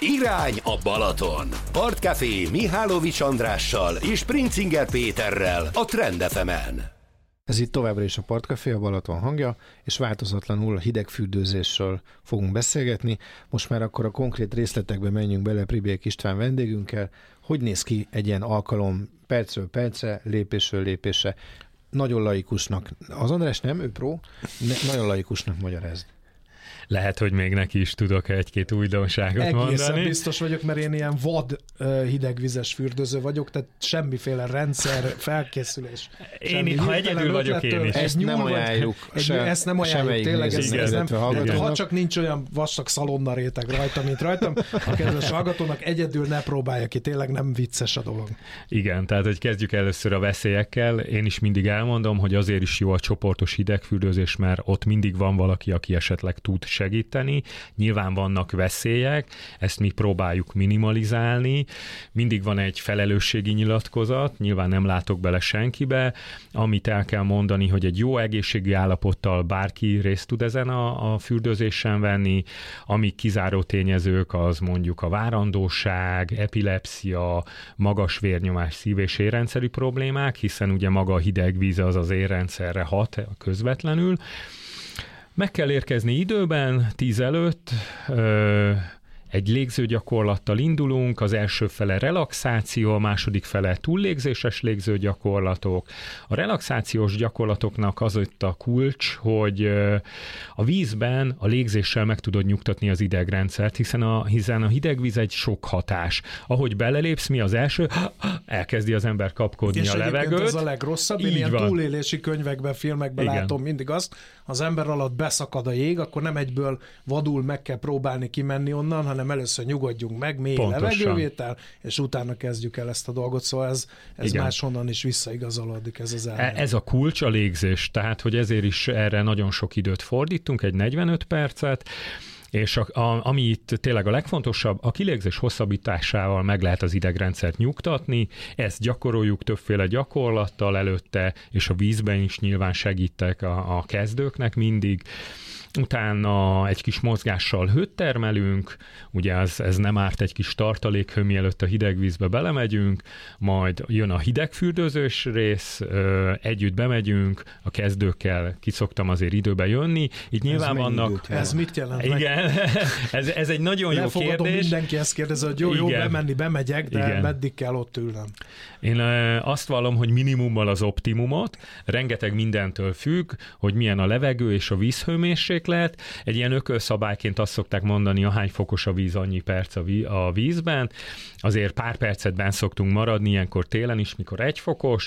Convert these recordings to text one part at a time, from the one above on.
Irány a Balaton. Partcafé Mihálovics Andrással és Princinger Péterrel a Trend FM-en. Ez itt továbbra is a Partcafé, a Balaton hangja, és változatlanul a hidegfürdőzésről fogunk beszélgetni. Most már akkor a konkrét részletekbe menjünk bele Pribék István vendégünkkel. Hogy néz ki egy ilyen alkalom percről percre, lépésről lépésre? Nagyon laikusnak. Az András nem, ő pro, nagyon laikusnak magyarázd. Lehet, hogy még neki is tudok egy-két újdonságot mondani. Egészen biztos vagyok, mert én ilyen vad hidegvizes fürdőző vagyok, tehát semmiféle rendszer, felkészülés. Ha egyedül vagyok én is. Ezt nem ajánljuk. Ezt nem ajánljuk, tényleg. Ez nem, ha csak nincs olyan vastag szalonna réteg rajta, mint rajtam, a kedves hallgatónak egyedül ne próbálja ki, tényleg nem vicces a dolog. Igen, tehát hogy kezdjük először a veszélyekkel. Én is mindig elmondom, hogy azért is jó a csoportos hidegfürdőzés, mert ott mindig van valaki, aki esetleg tud segíteni. Nyilván vannak veszélyek, ezt mi próbáljuk minimalizálni. Mindig van egy felelősségi nyilatkozat, nyilván nem látok bele senkibe. Amit el kell mondani, hogy egy jó egészségi állapottal bárki részt tud ezen a fürdőzésen venni. Ami kizáró tényezők, az mondjuk a várandóság, epilepszia, magas vérnyomás, szív- és érrendszeri problémák, hiszen ugye maga a hideg víz az érrendszerre hat közvetlenül. Meg kell érkezni időben, 10 előtt, egy légzőgyakorlattal indulunk, az első fele relaxáció, a második fele túllégzéses légzőgyakorlatok. A relaxációs gyakorlatoknak az itt a kulcs, hogy a vízben a légzéssel meg tudod nyugtatni az idegrendszert, hiszen a hidegvíz egy sok hatás. Ahogy belelépsz, mi az első? Elkezdi az ember kapkodni és a levegőt. Ez a legrosszabb. Én ilyen túlélési könyvekben, filmekben látom mindig azt, az ember alatt beszakad a jég, akkor nem egyből vadul meg kell próbálni kimenni onnan, hanem először nyugodjunk meg, mély levegővétel, és utána kezdjük el ezt a dolgot, szóval ez máshonnan is visszaigazolódik ez az elmélet. Ez a kulcs, a légzés, tehát hogy ezért is erre nagyon sok időt fordítunk, egy 45 percet, és ami itt tényleg a legfontosabb, a kilégzés hosszabbításával meg lehet az idegrendszert nyugtatni, ezt gyakoroljuk többféle gyakorlattal előtte, és a vízben is nyilván segítek a kezdőknek mindig. Utána egy kis mozgással hőt termelünk, ugye ez nem árt, egy kis tartalékhő, mielőtt a hidegvízbe belemegyünk, majd jön a hidegfürdőzős rész, együtt bemegyünk, a kezdőkkel kiszoktam azért időbe jönni. Itt nyilván vannak... Ez mit jelent? Igen, ez egy nagyon jó kérdés. Mindenki ezt kérdezi, hogy jó bemenni, bemegyek, de meddig kell ott ülnem? Én azt vallom, hogy minimummal az optimumot, rengeteg mindentől függ, hogy milyen a levegő és a vízhőmérséklet. Egy ilyen ökölszabályként azt szokták mondani, ahány fokos a víz, annyi perc a vízben. Azért pár percet benn szoktunk maradni, ilyenkor télen is, mikor 1 fokos.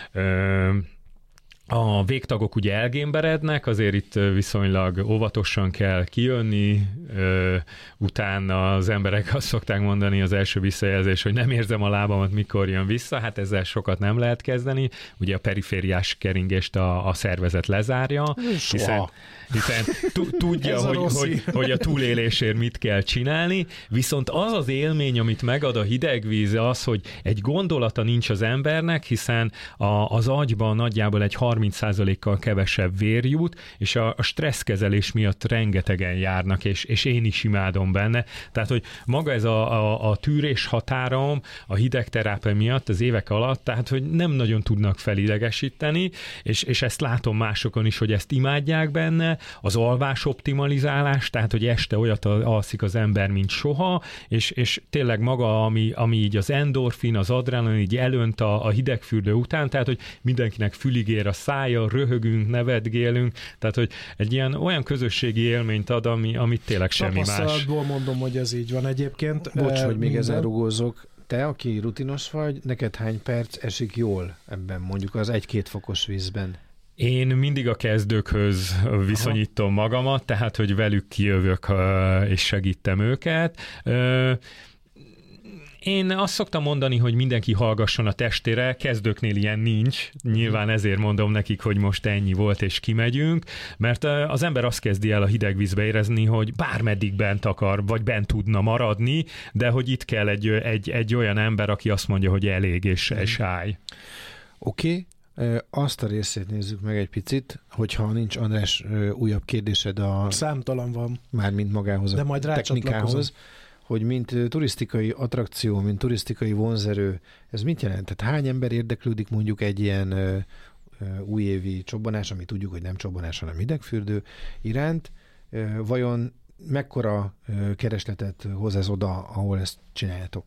A végtagok ugye elgémberednek, azért itt viszonylag óvatosan kell kijönni, utána az emberek azt szokták mondani, az első visszajelzés, hogy nem érzem a lábamat, mikor jön vissza, hát ezzel sokat nem lehet kezdeni, ugye a perifériás keringést a szervezet lezárja, hiszen tudja, hogy a túlélésért mit kell csinálni, viszont az élmény, amit megad a hidegvíz, az, hogy egy gondolata nincs az embernek, hiszen az agyban nagyjából egy 30%-kal kevesebb vér jut, és a stresszkezelés miatt rengetegen járnak, és én is imádom benne. Tehát, hogy maga ez a tűrés határom a hidegterápia miatt az évek alatt, tehát, hogy nem nagyon tudnak felidegesíteni, és ezt látom másokon is, hogy ezt imádják benne, az alvás optimalizálás, tehát, hogy este olyat alszik az ember, mint soha, és tényleg maga, ami így az endorfin, az adrenalin így elönt a hidegfürdő után, tehát, hogy mindenkinek fülig ér a szája, röhögünk, nevetgélünk, tehát, hogy egy ilyen olyan közösségi élményt ad, amit tényleg semmi más. Tapasztalatból mondom, hogy ez így van egyébként. Bocs, hogy még ezen rugózok. Te, aki rutinos vagy, neked hány perc esik jól ebben, mondjuk az 1-2 fokos vízben? Én mindig a kezdőkhöz viszonyítom magamat, tehát, hogy velük kijövök és segítem őket. Én azt szoktam mondani, hogy mindenki hallgasson a testére, kezdőknél ilyen nincs, nyilván ezért mondom nekik, hogy most ennyi volt és kimegyünk, mert az ember azt kezdi el a hidegvízbe érezni, hogy bármeddig bent akar, vagy bent tudna maradni, de hogy itt kell egy olyan ember, aki azt mondja, hogy elég és állj. Oké. Azt a részét nézzük meg egy picit, hogyha nincs, András, újabb kérdésed számtalan van. Mármint magához, de majd a technikához, hogy mint turisztikai attrakció, mint turisztikai vonzerő, ez mit jelent? Tehát hány ember érdeklődik mondjuk egy ilyen újévi csobbanás, ami tudjuk, hogy nem csobbanás, hanem hidegfürdő iránt, vajon mekkora keresletet hoz ez oda, ahol ezt csináljátok?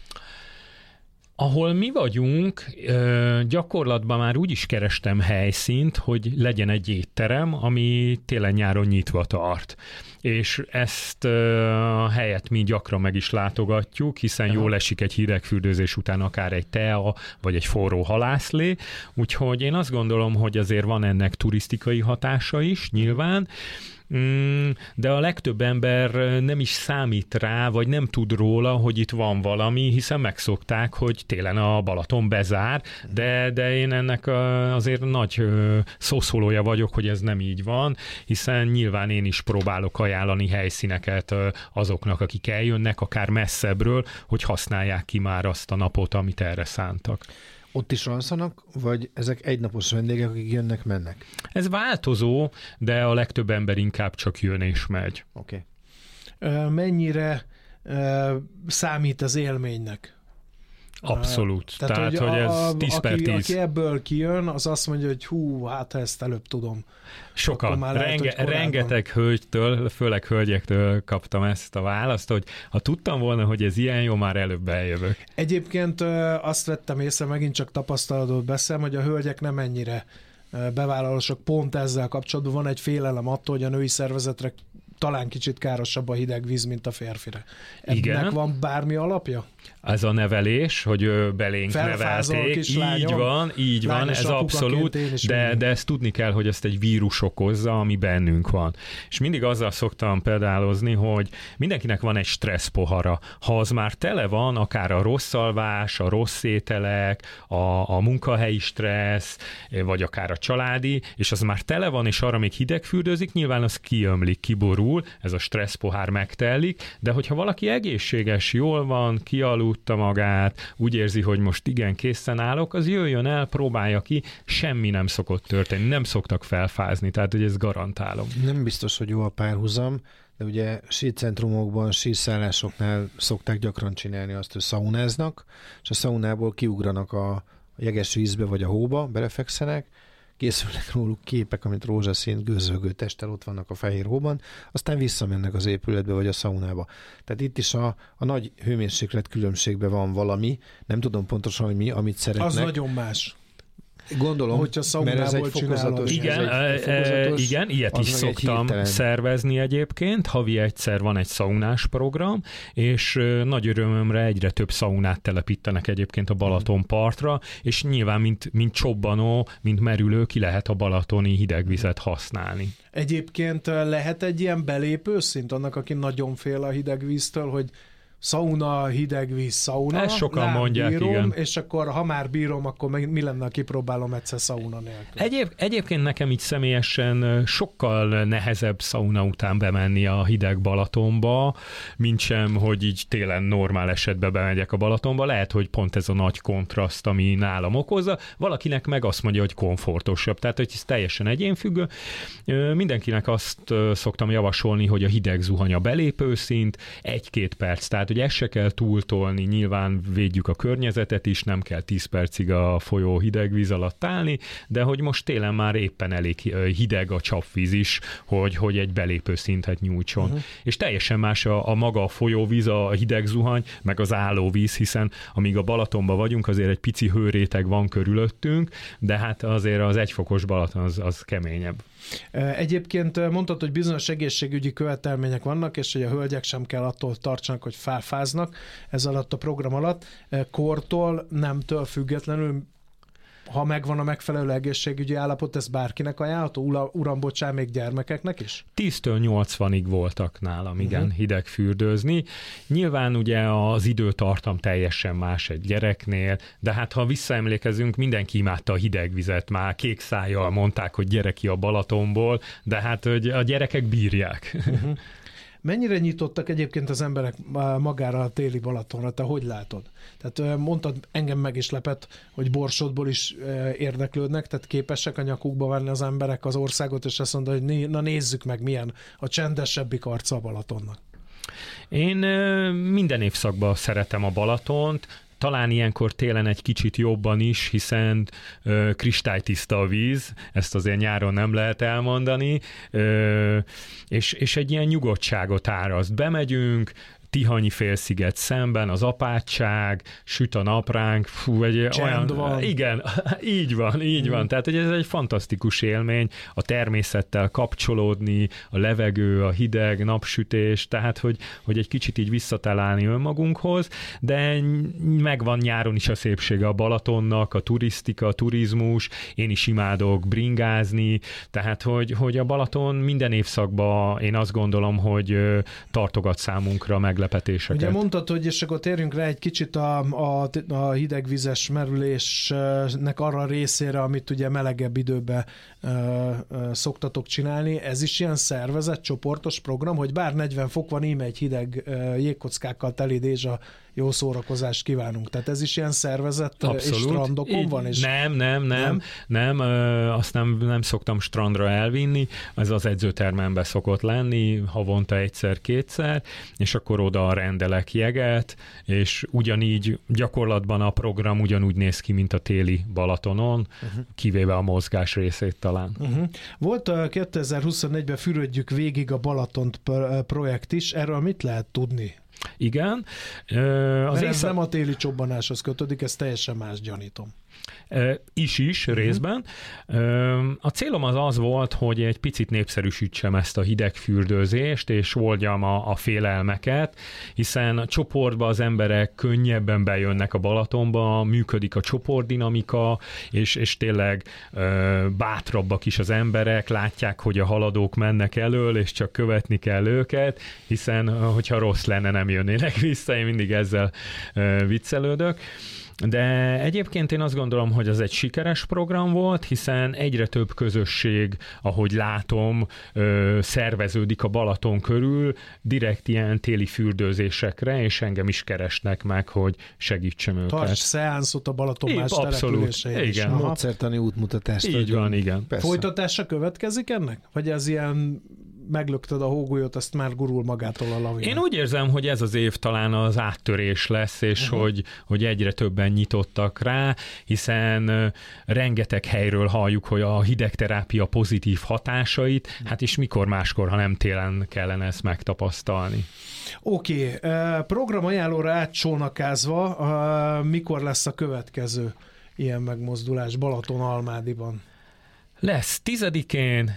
Ahol mi vagyunk, gyakorlatban már úgy is kerestem helyszínt, hogy legyen egy étterem, ami télen-nyáron nyitva tart. És ezt a helyet mi gyakran meg is látogatjuk, hiszen jól esik egy hidegfürdőzés után akár egy tea, vagy egy forró halászlé, úgyhogy én azt gondolom, hogy azért van ennek turisztikai hatása is, nyilván, de a legtöbb ember nem is számít rá, vagy nem tud róla, hogy itt van valami, hiszen megszokták, hogy télen a Balaton bezár, de én ennek azért nagy szószólója vagyok, hogy ez nem így van, hiszen nyilván én is próbálok ajánlani helyszíneket azoknak, akik eljönnek, akár messzebbről, hogy használják ki már azt a napot, amit erre szántak. Ott is ranszanak, vagy ezek egynapos vendégek, akik jönnek, mennek? Ez változó, de a legtöbb ember inkább csak jön és megy. Oké. Mennyire számít az élménynek? Abszolút. Tehát hogy ez 10 per 10. Aki ebből kijön, az azt mondja, hogy hát ha ezt előbb tudom. Sokan. Rengeteg hölgytől, főleg hölgyektől kaptam ezt a választ, hogy ha tudtam volna, hogy ez ilyen jó, már előbb eljövök. Egyébként azt vettem észre, megint csak tapasztalatból beszélem, hogy a hölgyek nem ennyire bevállalósok, pont ezzel kapcsolatban van egy félelem attól, hogy a női szervezetre talán kicsit károsabb a hideg víz, mint a férfire. Ennek van bármi alapja? Ez a nevelés, hogy belénk nevelték. Így van, ez abszolút, de ezt tudni kell, hogy ezt egy vírus okozza, ami bennünk van. És mindig azzal szoktam pedálozni, hogy mindenkinek van egy stressz pohara. Ha az már tele van, akár a rossz alvás, a rossz ételek, a munkahelyi stressz, vagy akár a családi, és az már tele van, és arra még hidegfürdőzik, nyilván az kiömlik, kiborul, ez a stressz pohár megtellik, de hogyha valaki egészséges, jól van, kialudta magát, úgy érzi, hogy most igen, készen állok, az jöjjön el, próbálja ki, semmi nem szokott történni, nem szoktak felfázni, tehát hogy ezt garantálom. Nem biztos, hogy jó a párhuzam, de ugye sícentrumokban, síszállásoknál szokták gyakran csinálni azt, hogy szaunáznak, és a szaunából kiugranak a jeges vízbe vagy a hóba, belefekszenek, készülnek róluk képek, amit rózsaszín gőzölgő testtel ott vannak a fehér hóban, aztán visszamennek az épületbe vagy a szaunába. Tehát itt is a nagy hőmérséklet különbségben van valami, nem tudom pontosan, hogy mi, amit szeretnek. Az nagyon más. Gondolom, hogyha mert ez egy fokozatos. Igen, ilyet is szoktam szervezni egyébként. Havi egyszer van egy szaunás program, és nagy örömömre egyre több szaunát telepítenek egyébként a Balaton partra, és nyilván, mint csobbanó, mint merülő ki lehet a balatoni hidegvizet használni. Egyébként lehet egy ilyen belépőszint annak, aki nagyon fél a hidegvíztől, hogy szauna, hidegvíz, szauna. Ezt sokan mondják, bírom, igen. És akkor, ha már bírom, akkor mi lenne, ha kipróbálom egyszer szauna nélkül? Egyébként nekem így személyesen sokkal nehezebb szauna után bemenni a hideg Balatonba, mint sem, hogy így télen normál esetben bemegyek a Balatonba. Lehet, hogy pont ez a nagy kontraszt, ami nálam okozza. Valakinek meg azt mondja, hogy komfortosabb. Tehát, hogy ez teljesen egyénfüggő. Mindenkinek azt szoktam javasolni, hogy a hideg zuhany a belépőszint, 1-2 perc. Tehát, hogy ezt se kell túltolni, nyilván védjük a környezetet is, nem kell 10 percig a folyó hideg víz alatt állni, de hogy most télen már éppen elég hideg a csapvíz is, hogy egy belépő szintet nyújtson. Uh-huh. És teljesen más a maga a folyóvíz, a hideg zuhany, meg az állóvíz, hiszen amíg a Balatonban vagyunk, azért egy pici hőréteg van körülöttünk, de hát azért az 1 fokos Balaton az keményebb. Egyébként mondtad, hogy bizonyos egészségügyi követelmények vannak, és hogy a hölgyek sem kell attól tartsanak, hogy felfáznak ez alatt a program alatt. Kortól, nemtől függetlenül, ha megvan a megfelelő egészségügyi állapot, ez bárkinek ajánlható? Uram, bocsán, még gyermekeknek is? 10-től 80-ig voltak nálam, igen, hidegfürdőzni. Nyilván ugye az időtartam teljesen más egy gyereknél, de hát ha visszaemlékezünk, mindenki imádta a hidegvizet, már kék szájjal mondták, hogy gyere ki a Balatonból, de hát a gyerekek bírják. Uh-huh. Mennyire nyitottak egyébként az emberek magára a téli Balatonra? Te hogy látod? Tehát mondtad, engem meg is lepett, hogy Borsodból is érdeklődnek, tehát képesek a nyakukba venni az emberek az országot, és azt mondani, hogy na nézzük meg, milyen a csendesebbik arca a Balatonnak. Én minden évszakban szeretem a Balatont, talán ilyenkor télen egy kicsit jobban is, hiszen kristálytiszta a víz, ezt azért nyáron nem lehet elmondani, és egy ilyen nyugodtságot áraszt. Bemegyünk, Tihanyi félsziget szemben, az apátság, süt a napránk, olyan... van. Igen, így van. Tehát, hogy ez egy fantasztikus élmény, a természettel kapcsolódni, a levegő, a hideg, napsütés, tehát, hogy egy kicsit így visszatalálni önmagunkhoz, de megvan nyáron is a szépsége a Balatonnak, a turisztika, a turizmus, én is imádok bringázni, tehát, hogy a Balaton minden évszakban én azt gondolom, hogy tartogat számunkra meglepetéseket. Ugye mondtad, hogy és akkor térjünk rá egy kicsit a hidegvizes merülésnek arra a részére, amit ugye melegebb időben szoktatok csinálni. Ez is ilyen szervezett, csoportos program, hogy bár 40 fok van, íme egy hideg jégkockákkal teli dézsa, jó szórakozást kívánunk. Tehát ez is ilyen szervezett. Abszolút. És strandokon van? És... Nem, azt nem szoktam strandra elvinni, ez az edzőtermemben szokott lenni, havonta egyszer-kétszer, és akkor oda rendelek jeget, és ugyanígy gyakorlatban a program ugyanúgy néz ki, mint a téli Balatonon, kivéve a mozgás részét talán. Volt a 2024-ben Fürödjük végig a Balatont projekt is, erről mit lehet tudni? Igen. Ez nem a téli csobbanáshoz kötődik, ez teljesen más, gyanítom. Is részben. A célom az volt, hogy egy picit népszerűsítsem ezt a hidegfürdőzést, és oldjam a félelmeket, hiszen a csoportban az emberek könnyebben bejönnek a Balatonba, működik a csoportdinamika, és tényleg bátrabbak is az emberek, látják, hogy a haladók mennek elől, és csak követni kell őket, hiszen hogyha rossz lenne, nem jönnének vissza, én mindig ezzel viccelődök. De egyébként én azt gondolom, hogy az egy sikeres program volt, hiszen egyre több közösség, ahogy látom, szerveződik a Balaton körül, direkt ilyen téli fürdőzésekre, és engem is keresnek meg, hogy segítsem őket. Tarts szeánszot a Balaton más településein. Igen. Módszertani útmutatást. Így van, igen. Persze. Folytatása következik ennek? Vagy ez ilyen meglökted a hógolyót, azt már gurul magától a lavina? Én úgy érzem, hogy ez az év talán az áttörés lesz, és hogy egyre többen nyitottak rá, hiszen rengeteg helyről halljuk, hogy a hidegterápia pozitív hatásait, hát és mikor máskor, ha nem télen kellene ezt megtapasztalni. Oké, programajánlóra átcsónakázva, mikor lesz a következő ilyen megmozdulás Balaton-Almádiban? Lesz 10-én,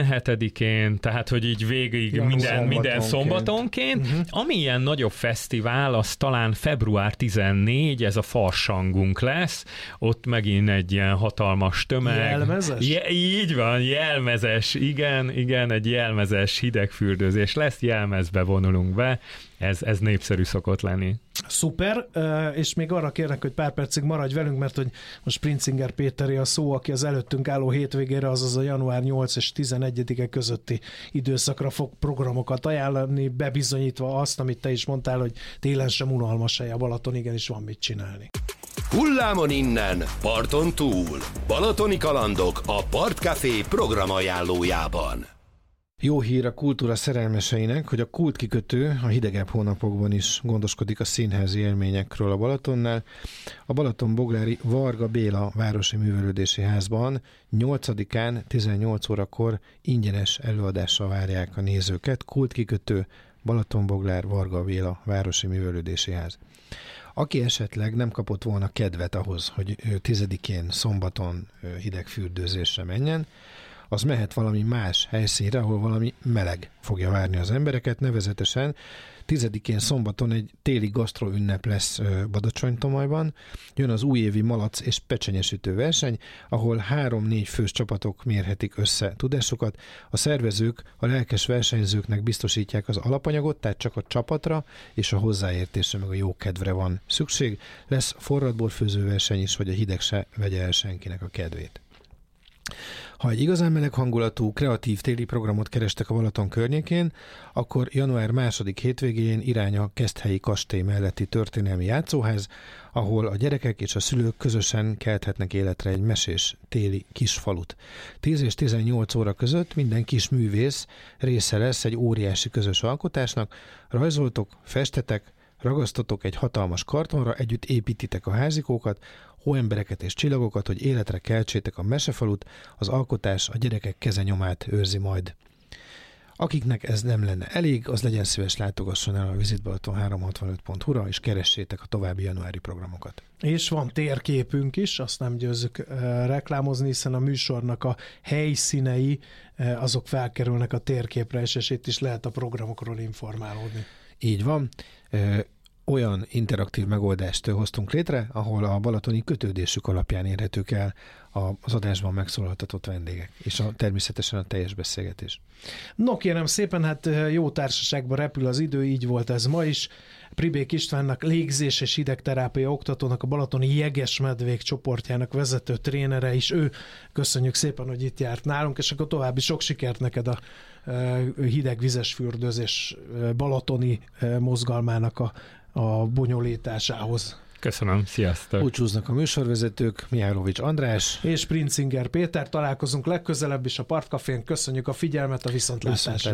17-én, tehát hogy így végig minden szombatonként. Ami ilyen nagyobb fesztivál, az talán február 14, ez a farsangunk lesz. Ott megint egy ilyen hatalmas tömeg. Jelmezes? Így van, jelmezes, igen, egy jelmezes hidegfürdőzés lesz, jelmezbe vonulunk be. Ez népszerű szokott lenni. Szuper, és még arra kérnek, hogy pár percig maradj velünk, mert hogy most Princinger Péteré a szó, aki az előttünk álló hétvégére, azaz a január 8 és 11-e közötti időszakra fog programokat ajánlani, bebizonyítva azt, amit te is mondtál, hogy télen sem unalmas hely a Balaton, igenis van mit csinálni. Hullámon innen, parton túl. Balatoni kalandok a Partcafé programajánlójában. Jó hír a kultúra szerelmeseinek, hogy a Kult kikötő a hidegebb hónapokban is gondoskodik a színházi élményekről a Balatonnál. A Balatonboglári Varga Béla Városi Művelődési Házban 8-án 18 órakor ingyenes előadással várják a nézőket. Kult kikötő, Balatonboglár, Varga Béla Városi Művelődési Ház. Aki esetleg nem kapott volna kedvet ahhoz, hogy 10-én szombaton hidegfürdőzésre menjen, az mehet valami más helyszínre, ahol valami meleg fogja várni az embereket, nevezetesen 10-én szombaton egy téli gasztroünnep lesz Badacsony-Tomajban. Jön az újévi malac és pecsenyesütő verseny, ahol 3-4 fős csapatok mérhetik össze tudásukat. A szervezők a lelkes versenyzőknek biztosítják az alapanyagot, tehát csak a csapatra és a hozzáértésre meg a jó kedvre van szükség. Lesz forradborfőző verseny is, hogy a hideg se vegye el senkinek a kedvét. Ha egy igazán meleg hangulatú, kreatív téli programot kerestek a Balaton környékén, akkor január 2. hétvégén irány a Keszthelyi kastély melletti történelmi játszóház, ahol a gyerekek és a szülők közösen kelthetnek életre egy mesés téli kisfalut. 10 és 18 óra között minden kis művész része lesz egy óriási közös alkotásnak, rajzoltok, festetek, ragasztotok egy hatalmas kartonra, együtt építitek a házikókat, hóembereket és csillagokat, hogy életre keltsétek a mesefalut, az alkotás a gyerekek kezenyomát őrzi majd. Akiknek ez nem lenne elég, az legyen szíves, látogasson el a visitbalaton365.hu-ra, és keressétek a további januári programokat. És van térképünk is, azt nem győzzük reklámozni, hiszen a műsornak a helyszínei, azok felkerülnek a térképre, és itt is lehet a programokról informálódni. Így van. Olyan interaktív megoldást hoztunk létre, ahol a balatoni kötődésük alapján érhetők el az adásban megszólaltatott vendégek, és természetesen a teljes beszélgetés. No, kérem szépen, hát jó társaságban repül az idő, így volt ez ma is. Pribék Istvánnak, légzés és hidegterápia oktatónak, a balatoni jegesmedvék csoportjának vezető trénere is ő. Köszönjük szépen, hogy itt járt nálunk, és akkor további sok sikert neked a hidegvizes fürdőzés balatoni mozgalmának a bonyolításához. Köszönöm, sziasztok! Búcsúznak a műsorvezetők, Mihálovics András és Princinger Péter. Találkozunk legközelebb is a Partcafén. Köszönjük a figyelmet, a viszontlátásra!